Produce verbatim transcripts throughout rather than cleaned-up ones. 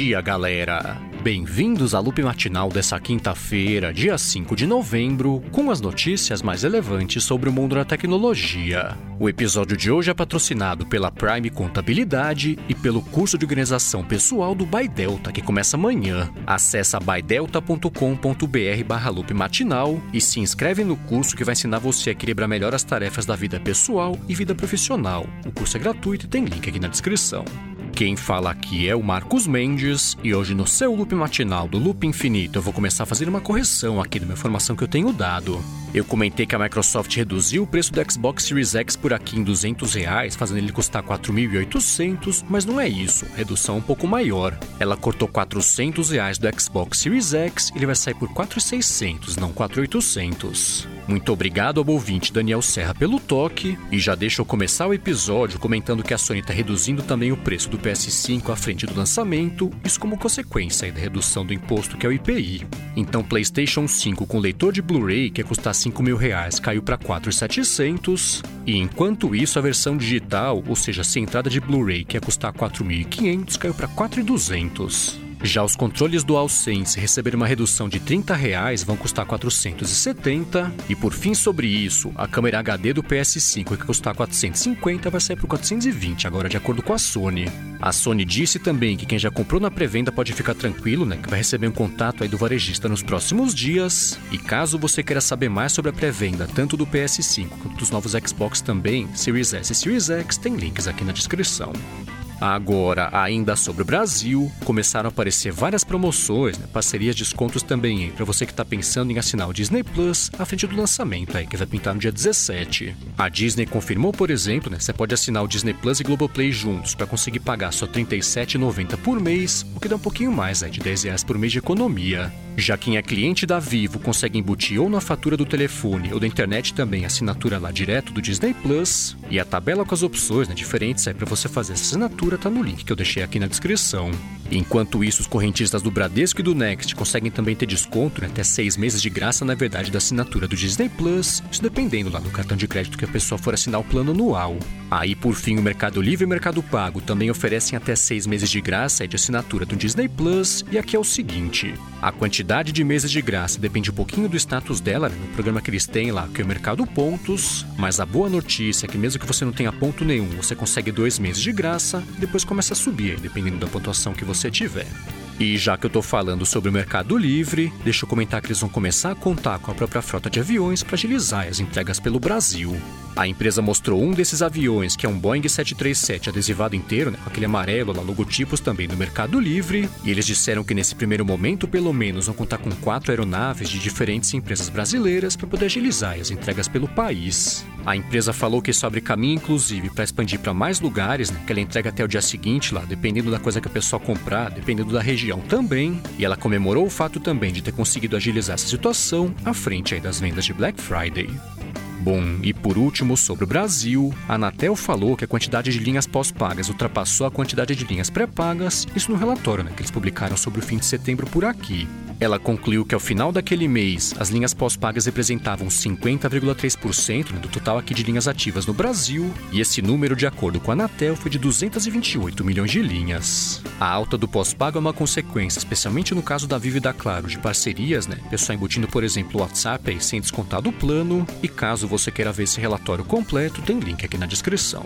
dia, galera! Bem-vindos à Loop Matinal dessa quinta-feira, dia cinco de novembro, com as notícias mais relevantes sobre o mundo da tecnologia. O episódio de hoje é patrocinado pela Prime Contabilidade e pelo curso de organização pessoal do ByDelta, que começa amanhã. Acesse bydelta ponto com ponto br barra loop matinal e se inscreve no curso que vai ensinar você a equilibrar melhor as tarefas da vida pessoal e vida profissional. O curso é gratuito e tem link aqui na descrição. Quem fala aqui é o Marcos Mendes e hoje no seu Loop Matinal do Loop Infinito eu vou começar a fazer uma correção aqui da minha informação que eu tenho dado. Eu comentei que a Microsoft reduziu o preço do Xbox Series X por aqui em duzentos reais, fazendo ele custar quatro mil e oitocentos, mas não é isso, a redução é um pouco maior. Ela cortou quatrocentos reais do Xbox Series X e ele vai sair por quatro mil e seiscentos, não quatro mil e oitocentos. Muito obrigado ao ouvinte Daniel Serra pelo toque, e já deixa eu começar o episódio comentando que a Sony está reduzindo também o preço do P S cinco à frente do lançamento, isso como consequência aí da redução do imposto que é o I P I. Então PlayStation cinco com leitor de Blu-ray que ia custar cinco mil reais caiu para quatro mil e setecentos, e enquanto isso a versão digital, ou seja, sem entrada de Blu-ray que ia custar quatro mil e quinhentos, caiu para quatro mil e duzentos. Já os controles DualSense receberam uma redução de trinta reais, vão custar quatrocentos e setenta. E por fim sobre isso, a câmera H D do P S cinco, que custar quatrocentos e cinquenta, vai sair por quatrocentos e vinte, agora de acordo com a Sony. A Sony disse também que quem já comprou na pré-venda pode ficar tranquilo, né, que vai receber um contato aí do varejista nos próximos dias. E caso você queira saber mais sobre a pré-venda, tanto do P S cinco quanto dos novos Xbox também, Series S e Series X, tem links aqui na descrição. Agora, ainda sobre o Brasil, começaram a aparecer várias promoções, né, parcerias, descontos também para você que está pensando em assinar o Disney Plus à frente do lançamento, aí, que vai pintar no dia dezessete. A Disney confirmou, por exemplo, né, você pode assinar o Disney Plus e Globoplay juntos para conseguir pagar só trinta e sete reais e noventa centavos por mês, o que dá um pouquinho mais, aí, de dez reais por mês de economia. Já quem é cliente da Vivo consegue embutir ou na fatura do telefone ou da internet também a assinatura lá direto do Disney Plus, e a tabela com as opções, né, diferentes aí para você fazer essa assinatura tá no link que eu deixei aqui na descrição. Enquanto isso, os correntistas do Bradesco e do Next conseguem também ter desconto, né, até seis meses de graça, na verdade, da assinatura do Disney Plus, isso dependendo lá do cartão de crédito que a pessoa for assinar o plano anual. Aí, por fim, o Mercado Livre e o Mercado Pago também oferecem até seis meses de graça de assinatura do Disney Plus, e aqui é o seguinte: a quantidade de meses de graça depende um pouquinho do status dela, né, no programa que eles têm lá, que é o Mercado Pontos, mas a boa notícia é que mesmo que você não tenha ponto nenhum, você consegue dois meses de graça, e depois começa a subir, aí, dependendo da pontuação que você tiver. E já que eu tô falando sobre o Mercado Livre, deixa eu comentar que eles vão começar a contar com a própria frota de aviões para agilizar as entregas pelo Brasil. A empresa mostrou um desses aviões, que é um Boeing sete três sete adesivado inteiro, né, com aquele amarelo lá, logotipos também do Mercado Livre, e eles disseram que nesse primeiro momento, pelo menos, vão contar com quatro aeronaves de diferentes empresas brasileiras para poder agilizar as entregas pelo país. A empresa falou que isso abre caminho, inclusive, para expandir para mais lugares, né, que ela entrega até o dia seguinte lá, dependendo da coisa que a pessoa comprar, dependendo da região também, e ela comemorou o fato também de ter conseguido agilizar essa situação à frente aí das vendas de Black Friday. Bom, e por último, sobre o Brasil, a Anatel falou que a quantidade de linhas pós-pagas ultrapassou a quantidade de linhas pré-pagas, isso no relatório, né, que eles publicaram sobre o fim de setembro por aqui. Ela concluiu que ao final daquele mês, as linhas pós-pagas representavam cinquenta vírgula três por cento, né, do total aqui de linhas ativas no Brasil, e esse número, de acordo com a Anatel, foi de duzentos e vinte e oito milhões de linhas. A alta do pós-pago é uma consequência, especialmente no caso da Vivo e da Claro, de parcerias, né, pessoal embutindo, por exemplo, o WhatsApp aí, sem descontar do plano, e caso você queira ver esse relatório completo, tem link aqui na descrição.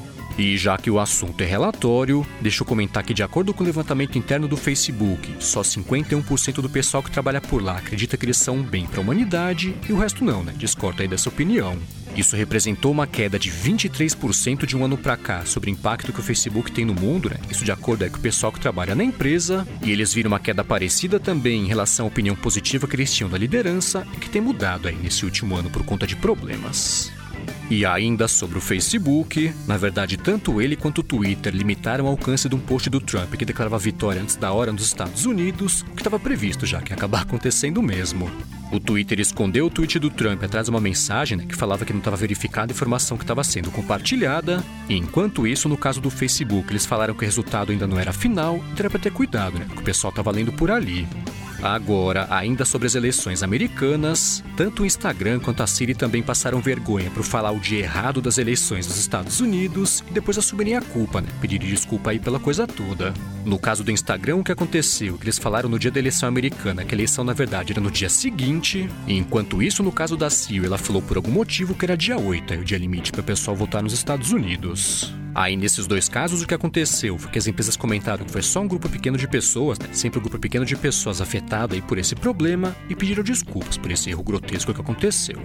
E já que o assunto é relatório, deixa eu comentar que, de acordo com o levantamento interno do Facebook, só cinquenta e um por cento do pessoal que trabalha por lá acredita que eles são um bem para a humanidade, e o resto não, né? Discorda aí dessa opinião. Isso representou uma queda de vinte e três por cento de um ano para cá sobre o impacto que o Facebook tem no mundo, né? Isso de acordo é com o pessoal que trabalha na empresa, e eles viram uma queda parecida também em relação à opinião positiva que eles tinham da liderança e que tem mudado aí nesse último ano por conta de problemas. E ainda sobre o Facebook, na verdade tanto ele quanto o Twitter limitaram o alcance de um post do Trump que declarava vitória antes da hora nos Estados Unidos, o que estava previsto já que ia acabar acontecendo mesmo. O Twitter escondeu o tweet do Trump atrás de uma mensagem, né, que falava que não estava verificada a informação que estava sendo compartilhada, e enquanto isso, no caso do Facebook, eles falaram que o resultado ainda não era final, e era para ter cuidado, né, que o pessoal estava lendo por ali. Agora, ainda sobre as eleições americanas, tanto o Instagram quanto a Siri também passaram vergonha por falar o dia errado das eleições dos Estados Unidos e depois assumirem a culpa, né? Pedirem desculpa aí pela coisa toda. No caso do Instagram, o que aconteceu? Que eles falaram no dia da eleição americana que a eleição, na verdade, era no dia seguinte, e enquanto isso, no caso da Siri, ela falou por algum motivo que era dia oito, aí o dia limite para o pessoal votar nos Estados Unidos. Aí, nesses dois casos, o que aconteceu foi que as empresas comentaram que foi só um grupo pequeno de pessoas, né? Sempre um grupo pequeno de pessoas afetado aí por esse problema e pediram desculpas por esse erro grotesco que aconteceu.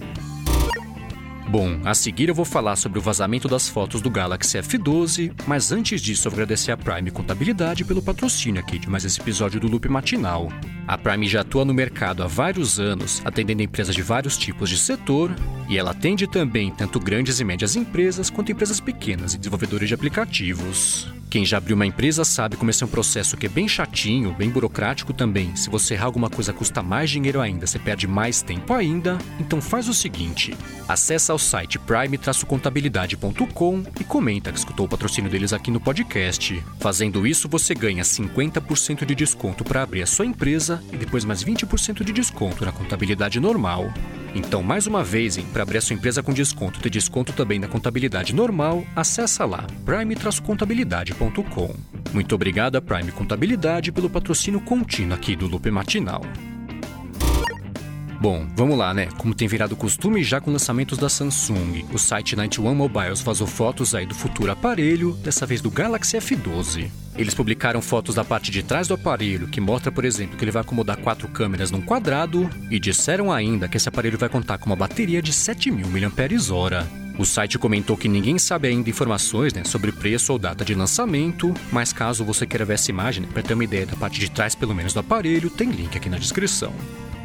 Bom, a seguir eu vou falar sobre o vazamento das fotos do Galaxy F doze, mas antes disso eu vou agradecer a Prime Contabilidade pelo patrocínio aqui de mais esse episódio do Loop Matinal. A Prime já atua no mercado há vários anos, atendendo empresas de vários tipos de setor, e ela atende também tanto grandes e médias empresas quanto empresas pequenas e desenvolvedores de aplicativos. Quem já abriu uma empresa sabe como esse é um processo que é bem chatinho, bem burocrático também. Se você errar alguma coisa custa mais dinheiro ainda, você perde mais tempo ainda. Então faz o seguinte, acessa ao site prime contabilidade ponto com e comenta que escutou o patrocínio deles aqui no podcast. Fazendo isso, você ganha cinquenta por cento de desconto para abrir a sua empresa e depois mais vinte por cento de desconto na contabilidade normal. Então, mais uma vez, para abrir a sua empresa com desconto e ter desconto também na contabilidade normal, acessa lá, prime contabilidade ponto com. Muito obrigado a Prime Contabilidade pelo patrocínio contínuo aqui do Loop Matinal. Bom, vamos lá, né? Como tem virado costume já com lançamentos da Samsung, o site noventa e um Mobiles vazou fotos aí do futuro aparelho, dessa vez do Galaxy F doze. Eles publicaram fotos da parte de trás do aparelho, que mostra, por exemplo, que ele vai acomodar quatro câmeras num quadrado, e disseram ainda que esse aparelho vai contar com uma bateria de sete mil miliampères-hora. O site comentou que ninguém sabe ainda informações, né, sobre preço ou data de lançamento, mas caso você queira ver essa imagem, né, para ter uma ideia da parte de trás pelo menos do aparelho, tem link aqui na descrição.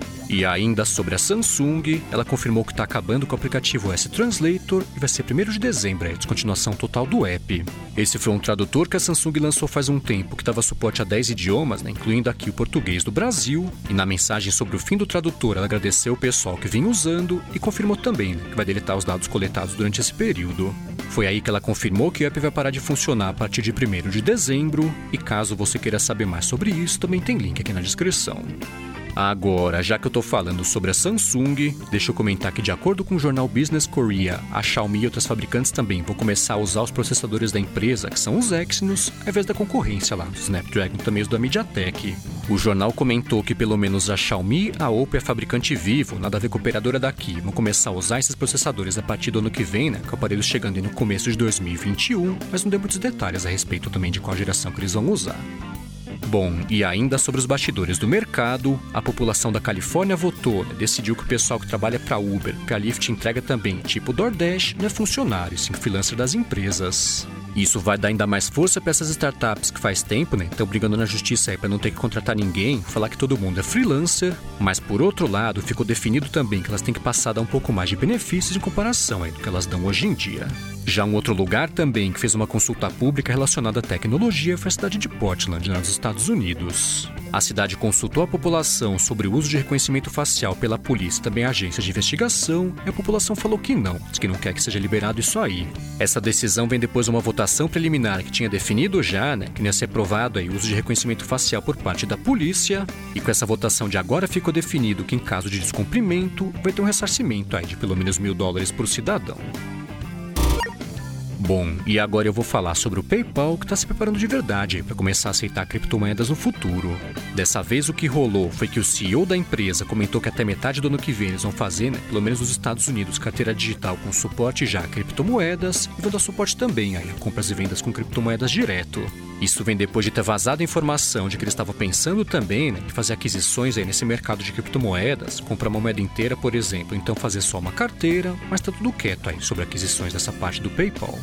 E ainda sobre a Samsung, ela confirmou que está acabando com o aplicativo S Translator e vai ser primeiro de dezembro, a descontinuação total do app. Esse foi um tradutor que a Samsung lançou faz um tempo, que dava suporte a dez idiomas, né, incluindo aqui o português do Brasil, e na mensagem sobre o fim do tradutor, ela agradeceu o pessoal que vinha usando e confirmou também, né, que vai deletar os dados coletados durante esse período. Foi aí que ela confirmou que o app vai parar de funcionar a partir de primeiro de dezembro, e caso você queira saber mais sobre isso, também tem link aqui na descrição. Agora, já que eu tô falando sobre a Samsung, deixa eu comentar que de acordo com o jornal Business Korea, a Xiaomi e outras fabricantes também vão começar a usar os processadores da empresa, que são os Exynos, ao invés da concorrência lá, do Snapdragon também os da MediaTek. O jornal comentou que pelo menos a Xiaomi, a Oppo e a fabricante Vivo, nada a ver com a operadora daqui, vão começar a usar esses processadores a partir do ano que vem, né, com o aparelho chegando aí no começo de dois mil e vinte e um, mas não deu muitos detalhes a respeito também de qual geração que eles vão usar. Bom, e ainda sobre os bastidores do mercado, a população da Califórnia votou, né, decidiu que o pessoal que trabalha para Uber, que a Lyft entrega também, tipo DoorDash, não é funcionário, sim freelancer das empresas. Isso vai dar ainda mais força para essas startups que faz tempo, né, estão brigando na justiça aí para não ter que contratar ninguém, falar que todo mundo é freelancer, mas por outro lado, ficou definido também que elas têm que passar a dar um pouco mais de benefícios em comparação aí do que elas dão hoje em dia. Já um outro lugar também que fez uma consulta pública relacionada à tecnologia foi a cidade de Portland, nos Estados Unidos. A cidade consultou a população sobre o uso de reconhecimento facial pela polícia e também agências de investigação, e a população falou que não, diz que não quer que seja liberado isso aí. Essa decisão vem depois de uma votação preliminar que tinha definido já, né, que não ia ser aprovado aí o uso de reconhecimento facial por parte da polícia, e com essa votação de agora ficou definido que em caso de descumprimento vai ter um ressarcimento aí de pelo menos mil dólares por cidadão. Bom, e agora eu vou falar sobre o PayPal, que está se preparando de verdade para começar a aceitar criptomoedas no futuro. Dessa vez o que rolou foi que o C E O da empresa comentou que até metade do ano que vem eles vão fazer, né, pelo menos nos Estados Unidos, carteira digital com suporte já a criptomoedas e vão dar suporte também aí a compras e vendas com criptomoedas direto. Isso vem depois de ter vazado a informação de que eles estavam pensando também, né, em fazer aquisições aí nesse mercado de criptomoedas, comprar uma moeda inteira, por exemplo, então fazer só uma carteira, mas tá tudo quieto aí sobre aquisições dessa parte do PayPal.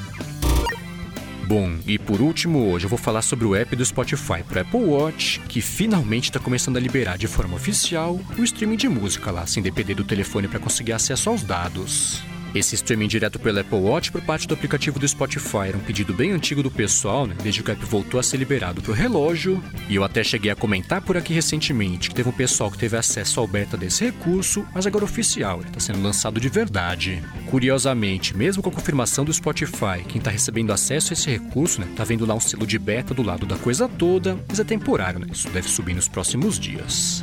Bom, e por último hoje eu vou falar sobre o app do Spotify para Apple Watch, que finalmente está começando a liberar de forma oficial o streaming de música lá, sem depender do telefone para conseguir acesso aos dados. Esse streaming direto pelo Apple Watch por parte do aplicativo do Spotify era um pedido bem antigo do pessoal, né? Desde que o app voltou a ser liberado pro relógio. E eu até cheguei a comentar por aqui recentemente que teve um pessoal que teve acesso ao beta desse recurso, mas agora oficial, ele tá sendo lançado de verdade. Curiosamente, mesmo com a confirmação do Spotify, quem tá recebendo acesso a esse recurso, né, tá vendo lá um selo de beta do lado da coisa toda, mas é temporário, né? Isso deve subir nos próximos dias.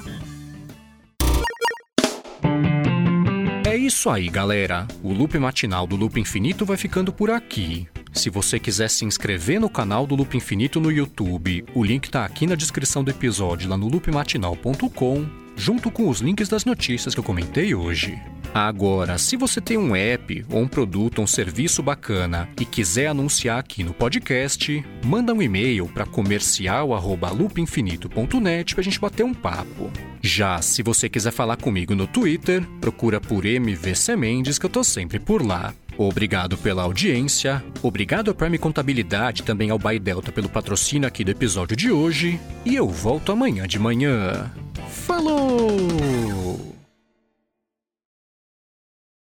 É isso aí, galera. O Loop Matinal do Loop Infinito vai ficando por aqui. Se você quiser se inscrever no canal do Loop Infinito no YouTube, o link tá aqui na descrição do episódio lá no loop matinal ponto com, junto com os links das notícias que eu comentei hoje. Agora, se você tem um app, ou um produto, ou um serviço bacana e quiser anunciar aqui no podcast, manda um e-mail para comercial arroba loop infinito ponto net pra gente bater um papo. Já se você quiser falar comigo no Twitter, procura por M V C Mendes que eu tô sempre por lá. Obrigado pela audiência, obrigado à Prime Contabilidade e também ao Buy Delta pelo patrocínio aqui do episódio de hoje, e eu volto amanhã de manhã. Falou!